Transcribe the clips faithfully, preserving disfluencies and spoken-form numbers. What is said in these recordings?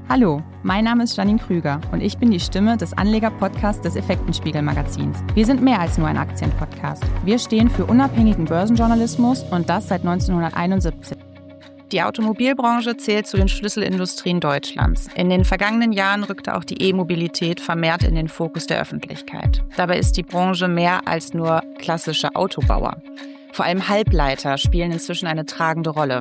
Hallo, mein Name ist Janine Krüger und ich bin die Stimme des Anleger-Podcasts des Effektenspiegel-Magazins. Wir sind mehr als nur ein Aktienpodcast. Wir stehen für unabhängigen Börsenjournalismus und das seit neunzehnhunderteinundsiebzig. Die Automobilbranche zählt zu den Schlüsselindustrien Deutschlands. In den vergangenen Jahren rückte auch die E-Mobilität vermehrt in den Fokus der Öffentlichkeit. Dabei ist die Branche mehr als nur klassische Autobauer. Vor allem Halbleiter spielen inzwischen eine tragende Rolle.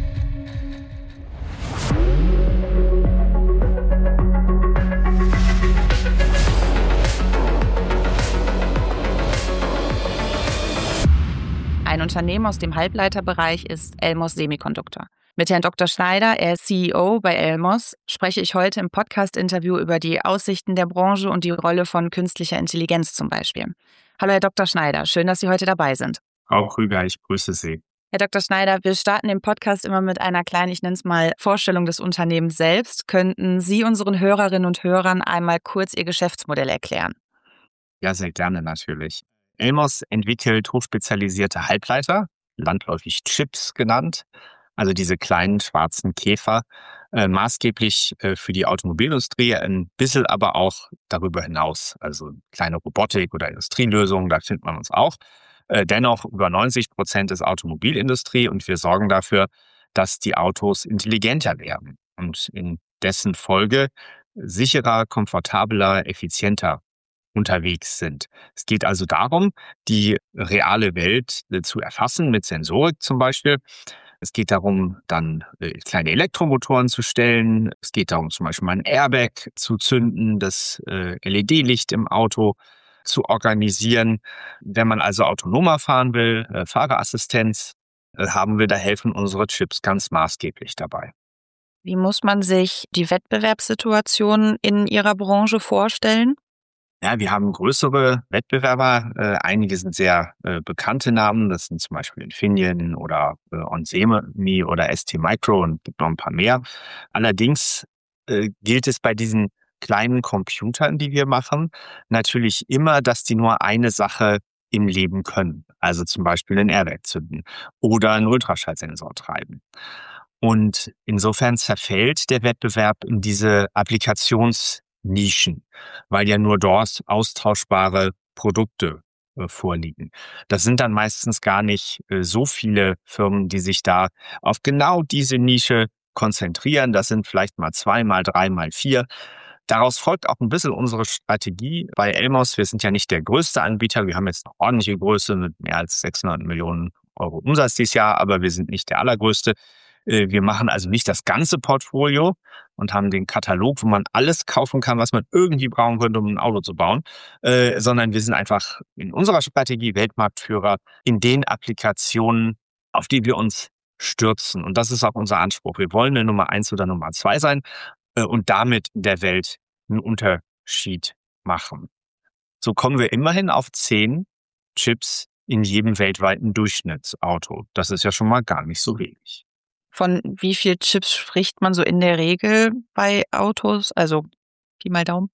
Ein Unternehmen aus dem Halbleiterbereich ist Elmos Semiconductor. Mit Herrn Doktor Schneider, er ist C E O bei Elmos, spreche ich heute im Podcast-Interview über die Aussichten der Branche und die Rolle von künstlicher Intelligenz zum Beispiel. Hallo Herr Doktor Schneider, schön, dass Sie heute dabei sind. Frau Krüger, ich grüße Sie. Herr Doktor Schneider, wir starten den Podcast immer mit einer kleinen, ich nenne es mal, Vorstellung des Unternehmens selbst. Könnten Sie unseren Hörerinnen und Hörern einmal kurz Ihr Geschäftsmodell erklären? Ja, sehr gerne natürlich. Elmos entwickelt hochspezialisierte Halbleiter, landläufig Chips genannt, also diese kleinen schwarzen Käfer, äh, maßgeblich äh, für die Automobilindustrie, ein bisschen aber auch darüber hinaus, also kleine Robotik oder Industrielösungen, da findet man uns auch. Äh, dennoch über neunzig Prozent ist Automobilindustrie und wir sorgen dafür, dass die Autos intelligenter werden und in dessen Folge sicherer, komfortabler, effizienter unterwegs sind. Es geht also darum, die reale Welt äh, zu erfassen mit Sensorik zum Beispiel. Es geht darum, dann äh, kleine Elektromotoren zu stellen. Es geht darum, zum Beispiel mal ein Airbag zu zünden, das äh, L E D-Licht im Auto zu organisieren. Wenn man also autonomer fahren will, äh, Fahrerassistenz, äh, haben wir da helfen unsere Chips ganz maßgeblich dabei. Wie muss man sich die Wettbewerbssituation in Ihrer Branche vorstellen? Ja, wir haben größere Wettbewerber. Äh, einige sind sehr äh, bekannte Namen. Das sind zum Beispiel Infineon oder äh, onsemi oder S T Micro und gibt noch ein paar mehr. Allerdings äh, gilt es bei diesen kleinen Computern, die wir machen, natürlich immer, dass die nur eine Sache im Leben können. Also zum Beispiel ein Airbag zünden oder einen Ultraschallsensor treiben. Und insofern zerfällt der Wettbewerb in diese Applikationsnischen, weil ja nur dort austauschbare Produkte äh, vorliegen. Das sind dann meistens gar nicht äh, so viele Firmen, die sich da auf genau diese Nische konzentrieren. Das sind vielleicht mal zwei, mal drei, mal vier. Daraus folgt auch ein bisschen unsere Strategie bei Elmos. Wir sind ja nicht der größte Anbieter. Wir haben jetzt eine ordentliche Größe mit mehr als sechshundert Millionen Euro Umsatz dieses Jahr, aber wir sind nicht der allergrößte. Wir machen also nicht das ganze Portfolio und haben den Katalog, wo man alles kaufen kann, was man irgendwie brauchen könnte, um ein Auto zu bauen, äh, sondern wir sind einfach in unserer Strategie Weltmarktführer in den Applikationen, auf die wir uns stürzen. Und das ist auch unser Anspruch. Wir wollen eine Nummer eins oder Nummer zwei sein äh, und damit in der Welt einen Unterschied machen. So kommen wir immerhin auf zehn Chips in jedem weltweiten Durchschnittsauto. Das ist ja schon mal gar nicht so wenig. Von wie viel Chips spricht man so in der Regel bei Autos? Also, Pi mal Daumen.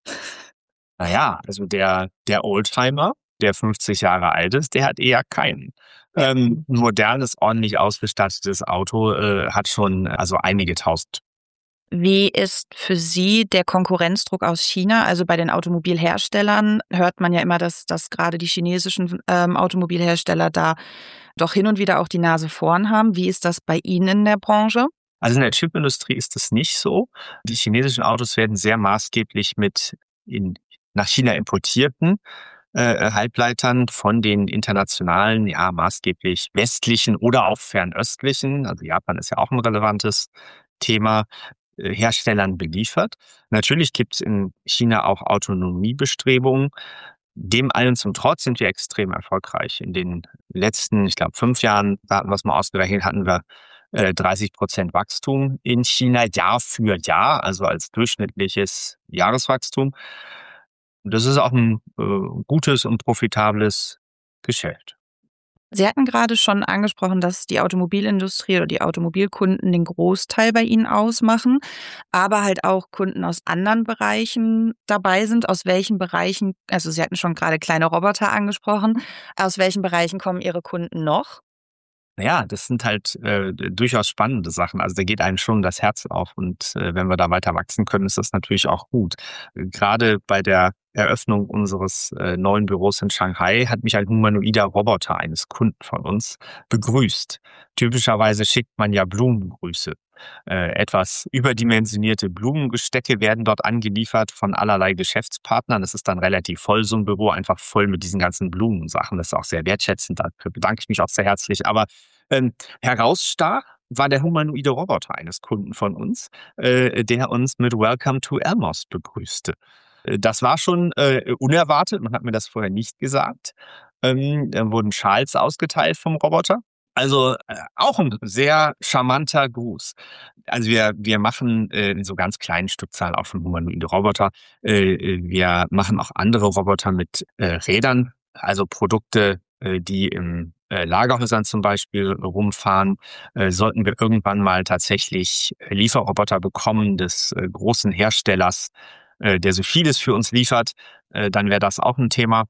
Naja, also der, der Oldtimer, der fünfzig Jahre alt ist, der hat eher keinen. Ähm, ein modernes, ordentlich ausgestattetes Auto äh, hat schon also einige tausend. Wie ist für Sie der Konkurrenzdruck aus China? Also bei den Automobilherstellern hört man ja immer, dass, dass gerade die chinesischen ähm, Automobilhersteller da doch hin und wieder auch die Nase vorn haben. Wie ist das bei Ihnen in der Branche? Also in der Chipindustrie ist das nicht so. Die chinesischen Autos werden sehr maßgeblich mit in, nach China importierten äh, Halbleitern von den internationalen, ja maßgeblich westlichen oder auch fernöstlichen, also Japan ist ja auch ein relevantes Thema, äh, Herstellern beliefert. Natürlich gibt es in China auch Autonomiebestrebungen. Dem allen zum Trotz sind wir extrem erfolgreich. In den letzten, ich glaube, fünf Jahren, da hatten wir es mal ausgerechnet, hatten wir äh, dreißig Prozent Wachstum in China Jahr für Jahr, also als durchschnittliches Jahreswachstum. Und das ist auch ein äh, gutes und profitables Geschäft. Sie hatten gerade schon angesprochen, dass die Automobilindustrie oder die Automobilkunden den Großteil bei Ihnen ausmachen, aber halt auch Kunden aus anderen Bereichen dabei sind. Aus welchen Bereichen, also Sie hatten schon gerade kleine Roboter angesprochen, aus welchen Bereichen kommen Ihre Kunden noch? Naja, das sind halt äh, durchaus spannende Sachen. Also da geht einem schon das Herz auf. Und äh, wenn wir da weiter wachsen können, ist das natürlich auch gut. Gerade bei der Eröffnung unseres äh, neuen Büros in Shanghai hat mich ein humanoider Roboter eines Kunden von uns begrüßt. Typischerweise schickt man ja Blumengrüße. Äh, etwas überdimensionierte Blumengestecke werden dort angeliefert von allerlei Geschäftspartnern. Das ist dann relativ voll, so ein Büro, einfach voll mit diesen ganzen Blumensachen. Das ist auch sehr wertschätzend, dafür bedanke ich mich auch sehr herzlich. Aber ähm, herausstach war der humanoide Roboter eines Kunden von uns, äh, der uns mit Welcome to Elmos begrüßte. Äh, Das war schon äh, unerwartet, man hat mir das vorher nicht gesagt. Ähm, dann wurden Schals ausgeteilt vom Roboter. Also äh, auch ein sehr charmanter Gruß. Also wir wir machen äh, in so ganz kleinen Stückzahlen auch schon humanoide Roboter. Äh, äh, wir machen auch andere Roboter mit äh, Rädern, also Produkte, äh, die in äh, Lagerhäusern zum Beispiel rumfahren. Äh, sollten wir irgendwann mal tatsächlich Lieferroboter bekommen des äh, großen Herstellers, äh, der so vieles für uns liefert, äh, dann wäre das auch ein Thema.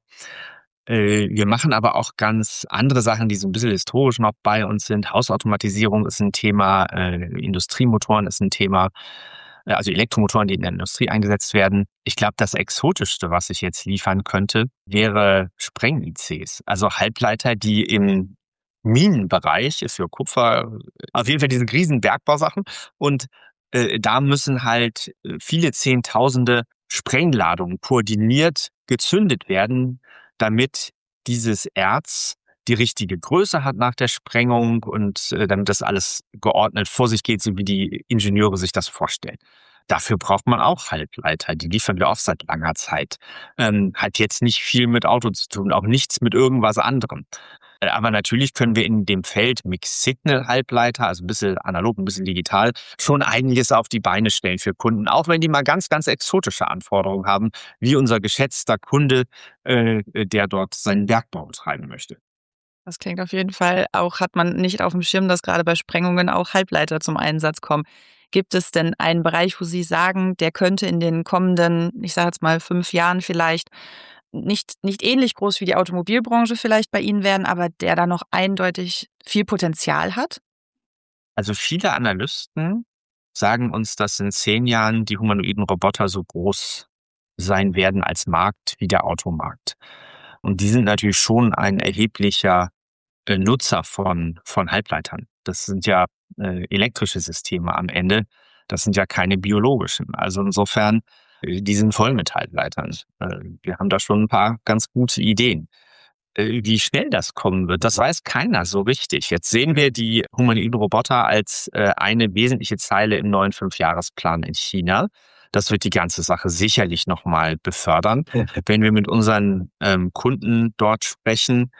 Äh, wir machen aber auch ganz andere Sachen, die so ein bisschen historisch noch bei uns sind. Hausautomatisierung ist ein Thema, äh, Industriemotoren ist ein Thema, äh, also Elektromotoren, die in der Industrie eingesetzt werden. Ich glaube, das Exotischste, was ich jetzt liefern könnte, wäre Spreng-I Cs, also Halbleiter, die im Minenbereich, ist für Kupfer, auf jeden Fall diese riesen Bergbausachen. Und äh, da müssen halt äh, viele Zehntausende Sprengladungen koordiniert gezündet werden, damit dieses Erz die richtige Größe hat nach der Sprengung und äh, damit das alles geordnet vor sich geht, so wie die Ingenieure sich das vorstellen. Dafür braucht man auch Halbleiter, die liefern wir auch seit langer Zeit. Ähm, hat jetzt nicht viel mit Auto zu tun, auch nichts mit irgendwas anderem. Äh, Aber natürlich können wir in dem Feld Mixed-Signal-Halbleiter, also ein bisschen analog, ein bisschen digital, schon einiges auf die Beine stellen für Kunden, auch wenn die mal ganz, ganz exotische Anforderungen haben, wie unser geschätzter Kunde, äh, der dort seinen Bergbau betreiben möchte. Das klingt auf jeden Fall auch, hat man nicht auf dem Schirm, dass gerade bei Sprengungen auch Halbleiter zum Einsatz kommen. Gibt es denn einen Bereich, wo Sie sagen, der könnte in den kommenden, ich sage jetzt mal fünf Jahren vielleicht nicht, nicht ähnlich groß wie die Automobilbranche vielleicht bei Ihnen werden, aber der da noch eindeutig viel Potenzial hat? Also viele Analysten sagen uns, dass in zehn Jahren die humanoiden Roboter so groß sein werden als Markt wie der Automarkt. Und die sind natürlich schon ein erheblicher äh, Nutzer von, von Halbleitern. Das sind ja äh, elektrische Systeme am Ende. Das sind ja keine biologischen. Also insofern, äh, die sind voll mit Halbleitern. Äh, wir haben da schon ein paar ganz gute Ideen. Äh, Wie schnell das kommen wird, das weiß keiner so richtig. Jetzt sehen wir die humanoiden Roboter als äh, eine wesentliche Zeile im neuen Fünfjahresplan in China. Das wird die ganze Sache sicherlich nochmal befördern. Wenn wir mit unseren ähm, Kunden dort sprechen,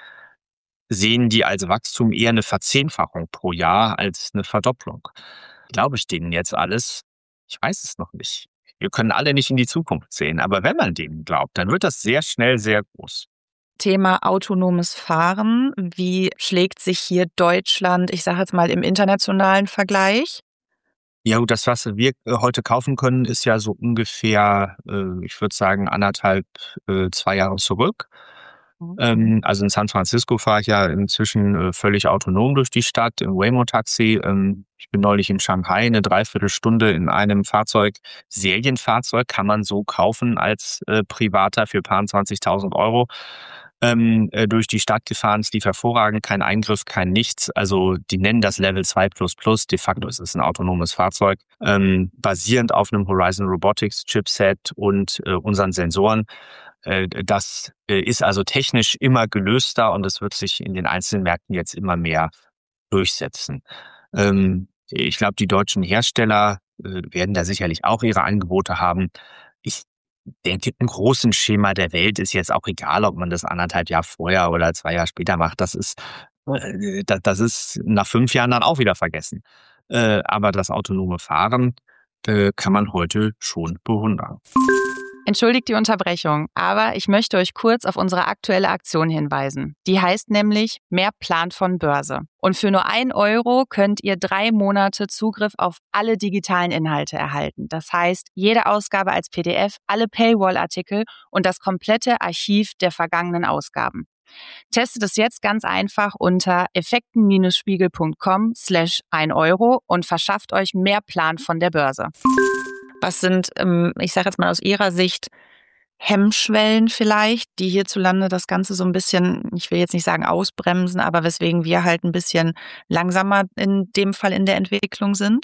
sehen die als Wachstum eher eine Verzehnfachung pro Jahr als eine Verdopplung. Glaube ich denen jetzt alles? Ich weiß es noch nicht. Wir können alle nicht in die Zukunft sehen, aber wenn man denen glaubt, dann wird das sehr schnell sehr groß. Thema autonomes Fahren. Wie schlägt sich hier Deutschland, ich sage jetzt mal im internationalen Vergleich? Ja gut, das, was wir äh, heute kaufen können, ist ja so ungefähr, äh, ich würde sagen, anderthalb, äh, zwei Jahre zurück. Mhm. Ähm, also in San Francisco fahre ich ja inzwischen äh, völlig autonom durch die Stadt im Waymo-Taxi. Ähm, ich bin neulich in Shanghai eine Dreiviertelstunde in einem Fahrzeug, Serienfahrzeug, kann man so kaufen als äh, Privater für paar zwanzigtausend Euro. Ähm, äh, durch die Stadt gefahren, es lief hervorragend, kein Eingriff, kein Nichts. Also die nennen das Level zwei plus plus, de facto ist es ein autonomes Fahrzeug, ähm, basierend auf einem Horizon Robotics Chipset und äh, unseren Sensoren. Äh, das äh, ist also technisch immer gelöster und es wird sich in den einzelnen Märkten jetzt immer mehr durchsetzen. Ähm, ich glaube, die deutschen Hersteller äh, werden da sicherlich auch ihre Angebote haben. Ich denke, im großen Schema der Welt ist jetzt auch egal, ob man das anderthalb Jahre vorher oder zwei Jahre später macht. Das ist, äh, das, das ist nach fünf Jahren dann auch wieder vergessen. Äh, aber das autonome Fahren äh, kann man heute schon bewundern. Entschuldigt die Unterbrechung, aber ich möchte euch kurz auf unsere aktuelle Aktion hinweisen. Die heißt nämlich Mehr Plan von Börse. Und für nur ein Euro könnt ihr drei Monate Zugriff auf alle digitalen Inhalte erhalten. Das heißt, jede Ausgabe als P D F, alle Paywall-Artikel und das komplette Archiv der vergangenen Ausgaben. Testet es jetzt ganz einfach unter effekten-spiegel.com slash ein Euro und verschafft euch mehr Plan von der Börse. Was sind, ich sage jetzt mal aus Ihrer Sicht, Hemmschwellen vielleicht, die hierzulande das Ganze so ein bisschen, ich will jetzt nicht sagen ausbremsen, aber weswegen wir halt ein bisschen langsamer in dem Fall in der Entwicklung sind?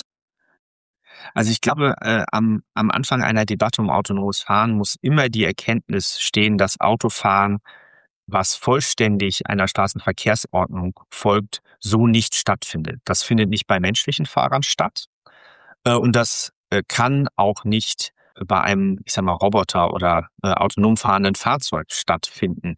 Also ich glaube, äh, am, am Anfang einer Debatte um autonomes Fahren muss immer die Erkenntnis stehen, dass Autofahren, was vollständig einer Straßenverkehrsordnung folgt, so nicht stattfindet. Das findet nicht bei menschlichen Fahrern statt. Äh, und das äh, kann auch nicht bei einem, ich sag mal, Roboter oder äh, autonom fahrenden Fahrzeug stattfinden.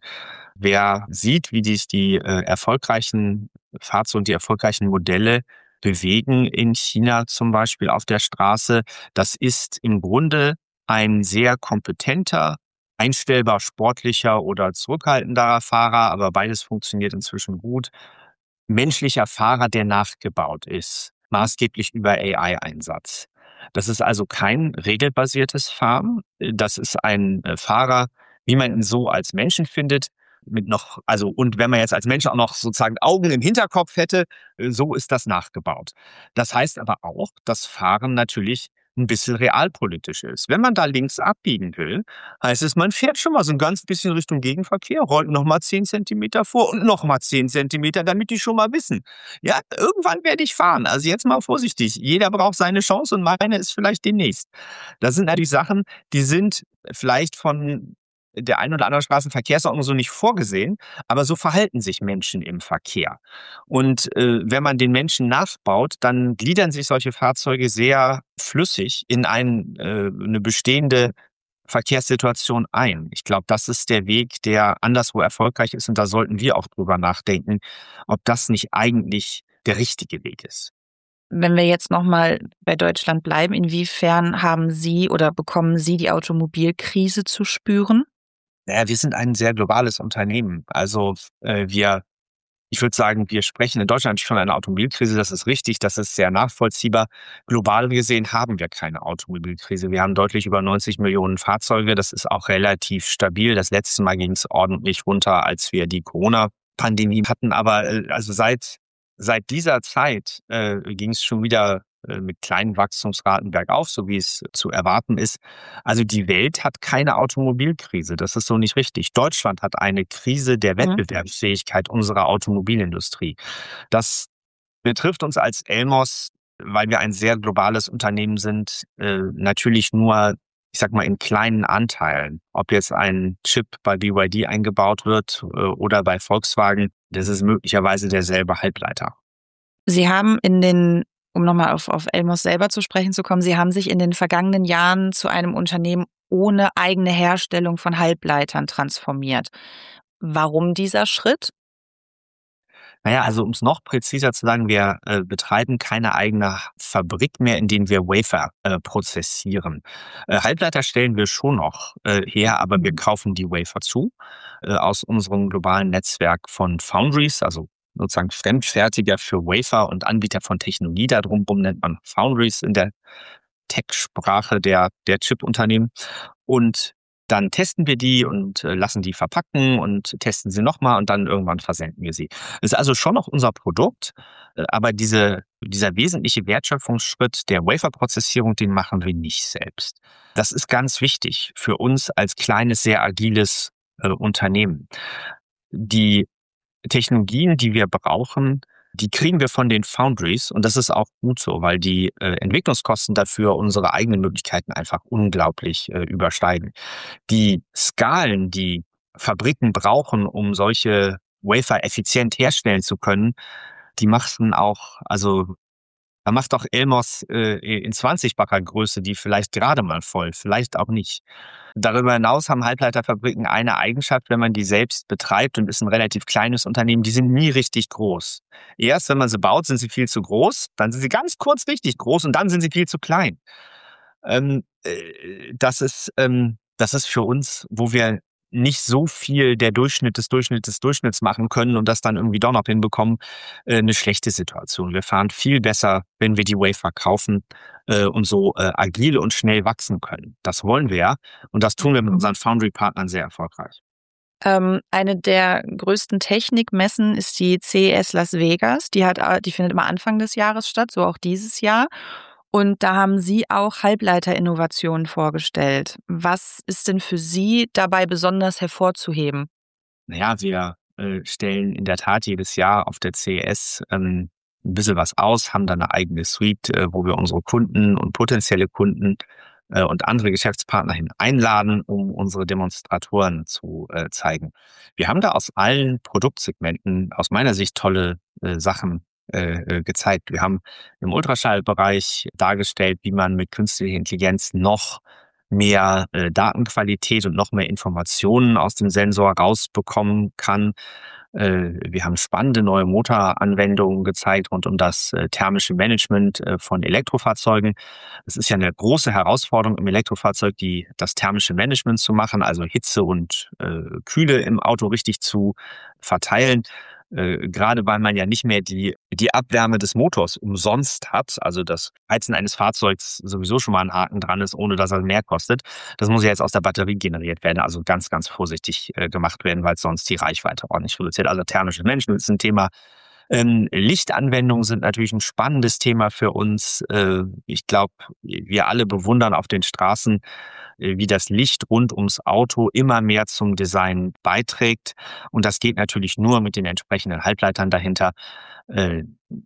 Wer sieht, wie dies die äh, erfolgreichen Fahrzeuge, die erfolgreichen Modelle bewegen in China zum Beispiel auf der Straße, das ist im Grunde ein sehr kompetenter, einstellbar sportlicher oder zurückhaltenderer Fahrer, aber beides funktioniert inzwischen gut. Menschlicher Fahrer, der nachgebaut ist, maßgeblich über A I-Einsatz. Das ist also kein regelbasiertes Fahren. Das ist ein Fahrer, wie man ihn so als Menschen findet, mit noch, also, und wenn man jetzt als Mensch auch noch sozusagen Augen im Hinterkopf hätte, so ist das nachgebaut. Das heißt aber auch, dass Fahren natürlich ein bisschen realpolitisch ist. Wenn man da links abbiegen will, heißt es, man fährt schon mal so ein ganz bisschen Richtung Gegenverkehr, rollt noch mal zehn Zentimeter vor und noch mal zehn Zentimeter, damit die schon mal wissen. Ja, irgendwann werde ich fahren. Also jetzt mal vorsichtig. Jeder braucht seine Chance und meine ist vielleicht demnächst. Das sind natürlich Sachen, die sind vielleicht von der ein oder anderen Straßenverkehrsordnung so nicht vorgesehen, aber so verhalten sich Menschen im Verkehr. Und äh, wenn man den Menschen nachbaut, dann gliedern sich solche Fahrzeuge sehr flüssig in ein, äh, eine bestehende Verkehrssituation ein. Ich glaube, das ist der Weg, der anderswo erfolgreich ist und da sollten wir auch drüber nachdenken, ob das nicht eigentlich der richtige Weg ist. Wenn wir jetzt nochmal bei Deutschland bleiben, inwiefern haben Sie oder bekommen Sie die Automobilkrise zu spüren? Naja, wir sind ein sehr globales Unternehmen. Also äh, wir, ich würde sagen, wir sprechen in Deutschland von einer Automobilkrise. Das ist richtig, das ist sehr nachvollziehbar. Global gesehen haben wir keine Automobilkrise. Wir haben deutlich über neunzig Millionen Fahrzeuge. Das ist auch relativ stabil. Das letzte Mal ging es ordentlich runter, als wir die Corona-Pandemie hatten. Aber äh, also seit seit dieser Zeit äh, ging es schon wieder mit kleinen Wachstumsraten bergauf, so wie es zu erwarten ist. Also die Welt hat keine Automobilkrise. Das ist so nicht richtig. Deutschland hat eine Krise der Wettbewerbsfähigkeit unserer Automobilindustrie. Das betrifft uns als Elmos, weil wir ein sehr globales Unternehmen sind, äh, natürlich nur, ich sag mal, in kleinen Anteilen. Ob jetzt ein Chip bei B Y D eingebaut wird äh, oder bei Volkswagen, das ist möglicherweise derselbe Halbleiter. Sie haben in den Um nochmal auf, auf Elmos selber zu sprechen zu kommen, Sie haben sich in den vergangenen Jahren zu einem Unternehmen ohne eigene Herstellung von Halbleitern transformiert. Warum dieser Schritt? Naja, also um es noch präziser zu sagen, wir äh, betreiben keine eigene Fabrik mehr, in denen wir Wafer äh, prozessieren. Äh, Halbleiter stellen wir schon noch äh, her, aber wir kaufen die Wafer zu äh, aus unserem globalen Netzwerk von Foundries, also sozusagen Fremdfertiger für Wafer und Anbieter von Technologie. Darum nennt man Foundries in der Tech-Sprache der, der Chip-Unternehmen. Und dann testen wir die und äh, lassen die verpacken und testen sie nochmal und dann irgendwann versenden wir sie. Das ist also schon noch unser Produkt, äh, aber diese, dieser wesentliche Wertschöpfungsschritt der Wafer-Prozessierung, den machen wir nicht selbst. Das ist ganz wichtig für uns als kleines, sehr agiles äh, Unternehmen. Die Technologien, die wir brauchen, die kriegen wir von den Foundries und das ist auch gut so, weil die äh, Entwicklungskosten dafür unsere eigenen Möglichkeiten einfach unglaublich äh, übersteigen. Die Skalen, die Fabriken brauchen, um solche Wafer effizient herstellen zu können, die machten auch, also da macht auch Elmos äh, in zwanzigfacher Größe die vielleicht gerade mal voll, vielleicht auch nicht. Darüber hinaus haben Halbleiterfabriken eine Eigenschaft, wenn man die selbst betreibt und ist ein relativ kleines Unternehmen, die sind nie richtig groß. Erst wenn man sie baut, sind sie viel zu groß, dann sind sie ganz kurz richtig groß und dann sind sie viel zu klein. Ähm, äh, das ist, ähm, das ist für uns, wo wir nicht so viel der Durchschnitt des Durchschnitts des Durchschnitts machen können und das dann irgendwie doch noch hinbekommen, äh, eine schlechte Situation. Wir fahren viel besser, wenn wir die Wafer kaufen äh, und so äh, agil und schnell wachsen können. Das wollen wir ja und das tun wir mit unseren Foundry-Partnern sehr erfolgreich. Ähm, eine der größten Technikmessen ist die C E S Las Vegas. Die hat, die findet immer Anfang des Jahres statt, so auch dieses Jahr. Und da haben Sie auch Halbleiterinnovationen vorgestellt. Was ist denn für Sie dabei besonders hervorzuheben? Naja, wir äh, stellen in der Tat jedes Jahr auf der C E S ähm, ein bisschen was aus, haben da eine eigene Suite, äh, wo wir unsere Kunden und potenzielle Kunden äh, und andere Geschäftspartner hin einladen, um unsere Demonstratoren zu äh, zeigen. Wir haben da aus allen Produktsegmenten aus meiner Sicht tolle äh, Sachen äh, äh, gezeigt. Wir haben im Ultraschallbereich dargestellt, wie man mit künstlicher Intelligenz noch mehr äh, Datenqualität und noch mehr Informationen aus dem Sensor rausbekommen kann. Äh, wir haben spannende neue Motoranwendungen gezeigt rund um das äh, thermische Management äh, von Elektrofahrzeugen. Es ist ja eine große Herausforderung im Elektrofahrzeug, die das thermische Management zu machen, also Hitze und äh, Kühle im Auto richtig zu verteilen. Äh, gerade weil man ja nicht mehr die, die Abwärme des Motors umsonst hat, also das Heizen eines Fahrzeugs sowieso schon mal ein Haken dran ist, ohne dass er mehr kostet. Das muss ja jetzt aus der Batterie generiert werden, also ganz, ganz vorsichtig äh, gemacht werden, weil es sonst die Reichweite ordentlich reduziert. Also thermische Management ist ein Thema. Ähm, Lichtanwendungen sind natürlich ein spannendes Thema für uns. Äh, ich glaube, wir alle bewundern auf den Straßen, äh, wie das Licht rund ums Auto immer mehr zum Design beiträgt. Und das geht natürlich nur mit den entsprechenden Halbleitern dahinter. Äh,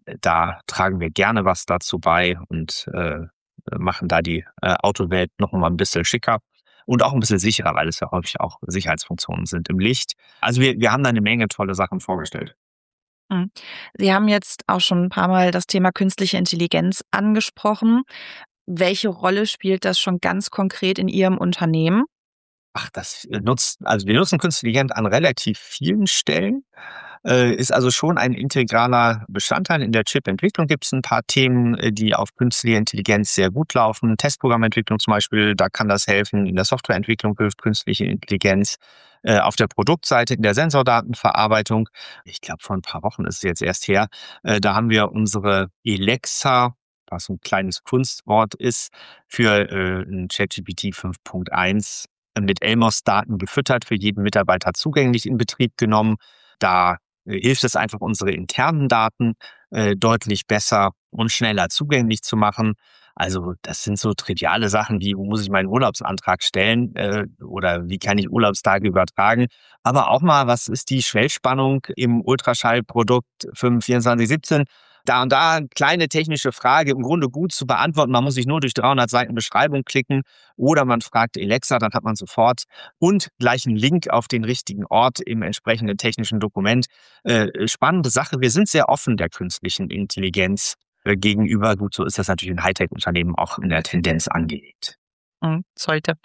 da tragen wir gerne was dazu bei und äh, machen da die äh, Autowelt noch mal ein bisschen schicker. Und auch ein bisschen sicherer, weil es ja häufig auch Sicherheitsfunktionen sind im Licht. Also wir, wir haben da eine Menge tolle Sachen vorgestellt. Mhm. Sie haben jetzt auch schon ein paar Mal das Thema künstliche Intelligenz angesprochen. Welche Rolle spielt das schon ganz konkret in Ihrem Unternehmen? Ach, das nutzt, also wir nutzen künstliche Intelligenz an relativ vielen Stellen. Äh, ist also schon ein integraler Bestandteil. In der Chip-Entwicklung gibt es ein paar Themen, äh, die auf künstliche Intelligenz sehr gut laufen. Testprogrammentwicklung zum Beispiel, da kann das helfen. In der Softwareentwicklung hilft künstliche Intelligenz. Äh, auf der Produktseite, in der Sensordatenverarbeitung, ich glaube, vor ein paar Wochen ist es jetzt erst her, äh, da haben wir unsere Alexa, was ein kleines Kunstwort ist, für äh, ein ChatGPT fünf Punkt eins mit Elmos-Daten gefüttert, für jeden Mitarbeiter zugänglich in Betrieb genommen. Da äh, hilft es einfach, unsere internen Daten äh, deutlich besser und schneller zugänglich zu machen. Also das sind so triviale Sachen wie, wo muss ich meinen Urlaubsantrag stellen äh, oder wie kann ich Urlaubstage übertragen. Aber auch mal, was ist die Schwellspannung im Ultraschallprodukt fünf vierundzwanzig siebzehn? Da und da eine kleine technische Frage, im Grunde gut zu beantworten. Man muss sich nur durch dreihundert Seiten Beschreibung klicken oder man fragt Alexa, dann hat man sofort und gleich einen Link auf den richtigen Ort im entsprechenden technischen Dokument. Äh, spannende Sache. Wir sind sehr offen der künstlichen Intelligenz äh, gegenüber. Gut, so ist das natürlich in Hightech-Unternehmen auch in der Tendenz angelegt. Mhm, sollte.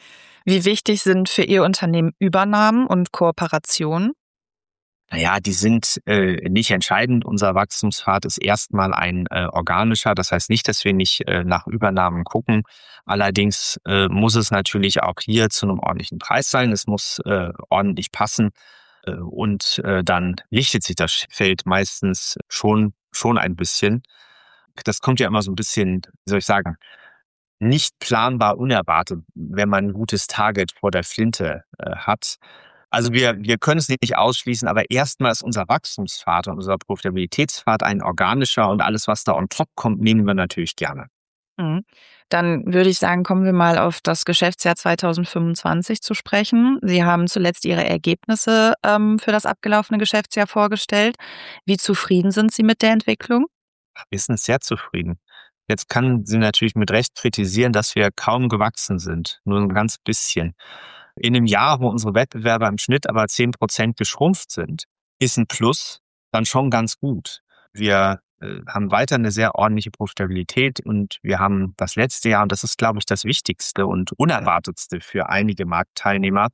Wie wichtig sind für Ihr Unternehmen Übernahmen und Kooperationen? Naja, die sind äh, nicht entscheidend. Unser Wachstumspfad ist erstmal ein äh, organischer. Das heißt nicht, dass wir nicht äh, nach Übernahmen gucken. Allerdings äh, muss es natürlich auch hier zu einem ordentlichen Preis sein. Es muss äh, ordentlich passen. Äh, und äh, dann lichtet sich das Feld meistens schon, schon ein bisschen. Das kommt ja immer so ein bisschen, wie soll ich sagen, nicht planbar unerwartet, wenn man ein gutes Target vor der Flinte äh, hat. Also wir, wir können es nicht ausschließen, aber erstmal ist unser Wachstumspfad und unser Profitabilitätspfad ein organischer und alles, was da on top kommt, nehmen wir natürlich gerne. Mhm. Dann würde ich sagen, kommen wir mal auf das Geschäftsjahr zweitausendfünfundzwanzig zu sprechen. Sie haben zuletzt Ihre Ergebnisse ähm, für das abgelaufene Geschäftsjahr vorgestellt. Wie zufrieden sind Sie mit der Entwicklung? Wir sind sehr zufrieden. Jetzt kann sie natürlich mit Recht kritisieren, dass wir kaum gewachsen sind, nur ein ganz bisschen. In einem Jahr, wo unsere Wettbewerber im Schnitt aber zehn Prozent geschrumpft sind, ist ein Plus dann schon ganz gut. Wir äh, haben weiter eine sehr ordentliche Profitabilität und wir haben das letzte Jahr, und das ist, glaube ich, das Wichtigste und Unerwartetste für einige Marktteilnehmer,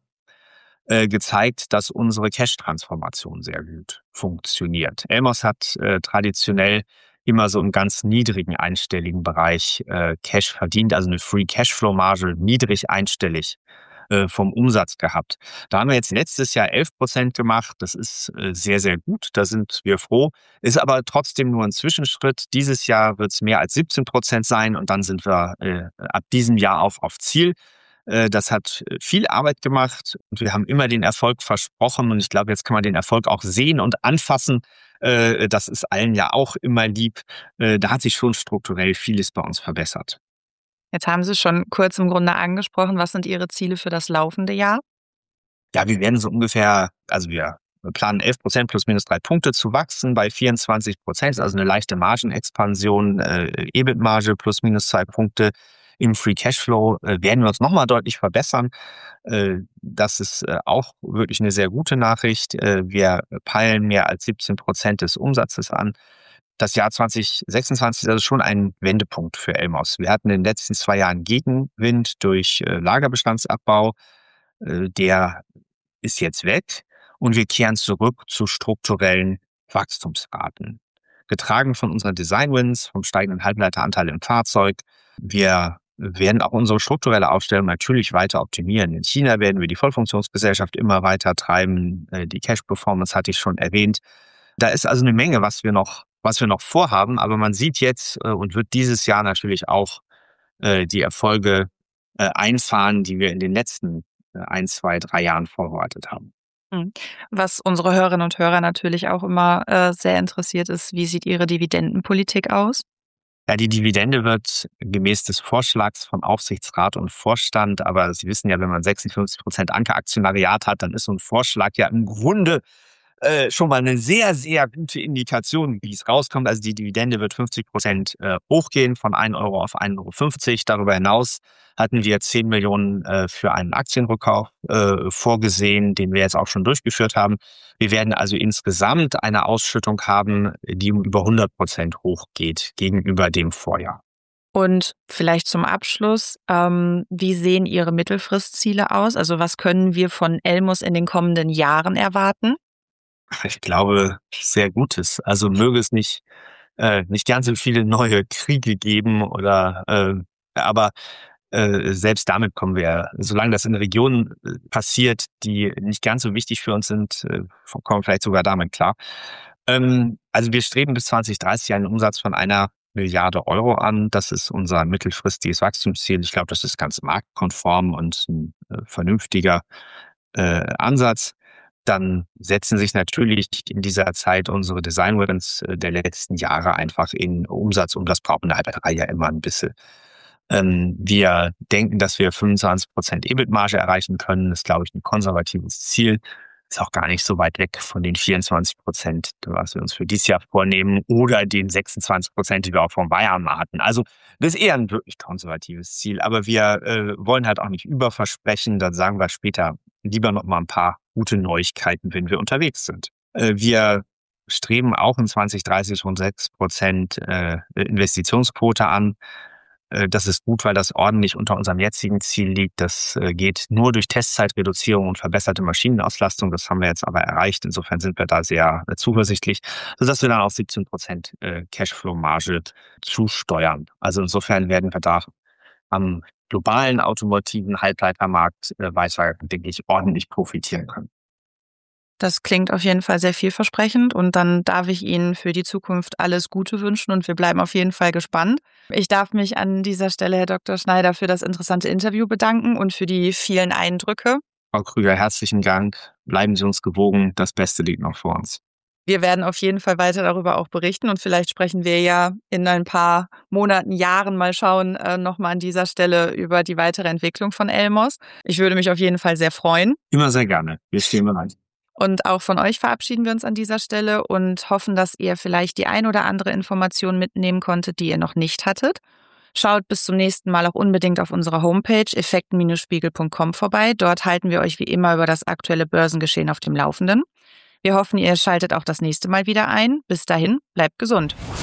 äh, gezeigt, dass unsere Cash-Transformation sehr gut funktioniert. Elmos hat äh, traditionell immer so im ganz niedrigen einstelligen Bereich äh, Cash verdient, also eine Free Cashflow-Marge niedrig einstellig äh, vom Umsatz gehabt. Da haben wir jetzt letztes Jahr elf Prozent gemacht. Das ist äh, sehr, sehr gut. Da sind wir froh. Ist aber trotzdem nur ein Zwischenschritt. Dieses Jahr wird es mehr als siebzehn Prozent sein und dann sind wir äh, ab diesem Jahr auf, auf Ziel. Das hat viel Arbeit gemacht und wir haben immer den Erfolg versprochen und ich glaube, jetzt kann man den Erfolg auch sehen und anfassen. Das ist allen ja auch immer lieb. Da hat sich schon strukturell vieles bei uns verbessert. Jetzt haben Sie schon kurz im Grunde angesprochen, was sind Ihre Ziele für das laufende Jahr? Ja, wir werden so ungefähr, also wir planen elf Prozent plus minus drei Punkte zu wachsen bei vierundzwanzig Prozent, also eine leichte Margenexpansion, äh, E B I T-Marge plus minus zwei Punkte. Im Free Cashflow äh, werden wir uns nochmal deutlich verbessern. Äh, das ist äh, auch wirklich eine sehr gute Nachricht. Äh, wir peilen mehr als siebzehn Prozent des Umsatzes an. Das Jahr zwanzig sechsundzwanzig ist also schon ein Wendepunkt für Elmos. Wir hatten in den letzten zwei Jahren Gegenwind durch äh, Lagerbestandsabbau. Äh, der ist jetzt weg und wir kehren zurück zu strukturellen Wachstumsraten. Getragen von unseren Design-Wins, vom steigenden Halbleiteranteil im Fahrzeug. Wir werden auch unsere strukturelle Aufstellung natürlich weiter optimieren. In China werden wir die Vollfunktionsgesellschaft immer weiter treiben. Die Cash-Performance hatte ich schon erwähnt. Da ist also eine Menge, was wir noch, was wir noch vorhaben. Aber man sieht jetzt und wird dieses Jahr natürlich auch die Erfolge einfahren, die wir in den letzten ein, zwei, drei Jahren vorbereitet haben. Was unsere Hörerinnen und Hörer natürlich auch immer äh, sehr interessiert ist, wie sieht Ihre Dividendenpolitik aus? Ja, die Dividende wird gemäß des Vorschlags von Aufsichtsrat und Vorstand, aber Sie wissen ja, wenn man sechsundfünfzig Prozent Ankeraktionariat hat, dann ist so ein Vorschlag ja im Grunde äh, schon mal eine sehr, sehr gute Indikation, wie es rauskommt. Also die Dividende wird fünfzig Prozent äh, hochgehen, von ein Euro auf ein Euro fünfzig. Darüber hinaus hatten wir zehn Millionen äh, für einen Aktienrückkauf äh, vorgesehen, den wir jetzt auch schon durchgeführt haben. Wir werden also insgesamt eine Ausschüttung haben, die um über hundert Prozent hochgeht gegenüber dem Vorjahr. Und vielleicht zum Abschluss, ähm, wie sehen Ihre Mittelfristziele aus? Also was können wir von Elmos in den kommenden Jahren erwarten? Ich glaube, sehr Gutes. Also möge es nicht, äh, nicht ganz so viele neue Kriege geben oder, äh, aber äh, selbst damit kommen wir, solange das in Regionen passiert, die nicht ganz so wichtig für uns sind, äh, kommen wir vielleicht sogar damit klar. Ähm, also wir streben bis zwanzig dreißig einen Umsatz von einer Milliarde Euro an. Das ist unser mittelfristiges Wachstumsziel. Ich glaube, das ist ganz marktkonform und ein äh, vernünftiger äh, Ansatz. Dann setzen sich natürlich in dieser Zeit unsere Design-Wins der letzten Jahre einfach in Umsatz und das brauchen wir halt bei drei ja immer ein bisschen. Ähm, wir denken, dass wir fünfundzwanzig Prozent E B I T-Marge erreichen können. Das ist, glaube ich, ein konservatives Ziel. Ist auch gar nicht so weit weg von den vierundzwanzig Prozent, was wir uns für dieses Jahr vornehmen, oder den sechsundzwanzig Prozent, die wir auch vom Bayern hatten. Also das ist eher ein wirklich konservatives Ziel. Aber wir äh, wollen halt auch nicht überversprechen. Dann sagen wir später lieber noch mal ein paar gute Neuigkeiten, wenn wir unterwegs sind. Äh, wir streben auch in zwanzig dreißig rund sechs Prozent äh, Investitionsquote an. Das ist gut, weil das ordentlich unter unserem jetzigen Ziel liegt. Das geht nur durch Testzeitreduzierung und verbesserte Maschinenauslastung. Das haben wir jetzt aber erreicht. Insofern sind wir da sehr zuversichtlich, sodass wir dann auf siebzehn Prozent Cashflow-Marge zusteuern. Also insofern werden wir da am globalen automotiven Halbleitermarkt weiter, denke ich, ordentlich profitieren können. Das klingt auf jeden Fall sehr vielversprechend und dann darf ich Ihnen für die Zukunft alles Gute wünschen und wir bleiben auf jeden Fall gespannt. Ich darf mich an dieser Stelle, Herr Doktor Schneider, für das interessante Interview bedanken und für die vielen Eindrücke. Frau Krüger, herzlichen Dank. Bleiben Sie uns gewogen. Das Beste liegt noch vor uns. Wir werden auf jeden Fall weiter darüber auch berichten und vielleicht sprechen wir ja in ein paar Monaten, Jahren mal schauen, äh, nochmal an dieser Stelle über die weitere Entwicklung von Elmos. Ich würde mich auf jeden Fall sehr freuen. Immer sehr gerne. Wir stehen bereit. Und auch von euch verabschieden wir uns an dieser Stelle und hoffen, dass ihr vielleicht die ein oder andere Information mitnehmen konntet, die ihr noch nicht hattet. Schaut bis zum nächsten Mal auch unbedingt auf unserer Homepage effekten Spiegel punkt com vorbei. Dort halten wir euch wie immer über das aktuelle Börsengeschehen auf dem Laufenden. Wir hoffen, ihr schaltet auch das nächste Mal wieder ein. Bis dahin, bleibt gesund.